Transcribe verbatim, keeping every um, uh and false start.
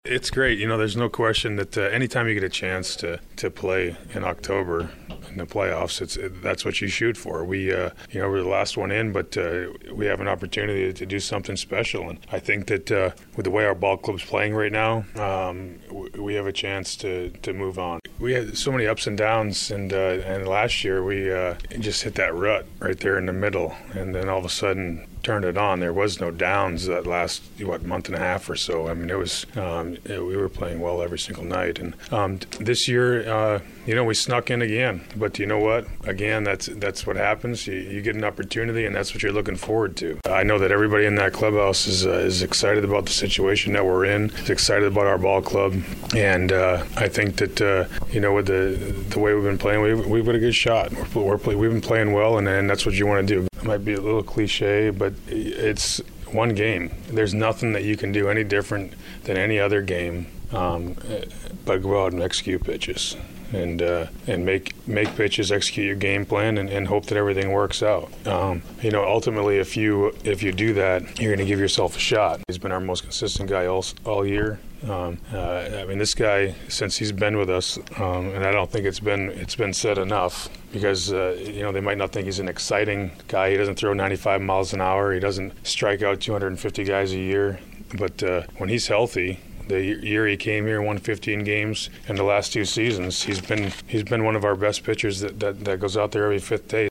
It's great. You know, there's no question that uh, anytime you get a chance to, to play in October in the playoffs, it's it, that's what you shoot for. We, uh, you know, we're the last one in, but uh, we have an opportunity to do something special. And I think that uh, with the way our ball club's playing right now, um, we have a chance to, to move on. We had so many ups and downs, and uh, and last year we uh, just hit that rut right there in the middle, and then all of a sudden turned it on. There was no downs that last, what, month and a half or so. I mean, it was, um, it, we were playing well every single night. And um, this year, uh, you know, we snuck in again. But you know what? Again, that's that's what happens. You, you get an opportunity, and that's what you're looking forward to. I know that everybody in that clubhouse is uh, is excited about the situation that we're in, is excited about our ball club. And uh, I think that, uh, you know, with the the way we've been playing, we've, we've got a good shot. We're, we're play, we've been playing well, and, and that's what you want to do. It might be a little cliche, but it's one game. There's nothing that you can do any different than any other game, um, but go out and execute pitches and uh, and make make pitches, execute your game plan, and, and hope that everything works out. Um, you know, ultimately, if you if you do that, you're going to give yourself a shot. He's been our most consistent guy all all year. Um, uh, I mean, this guy, since he's been with us, um, and I don't think it's been it's been said enough, because uh, you know, they might not think he's an exciting guy. He doesn't throw ninety-five miles an hour. He doesn't strike out two hundred fifty guys a year. But uh, when he's healthy, the year he came here, won fifteen games in the last two seasons, he's been he's been one of our best pitchers that, that, that goes out there every fifth day.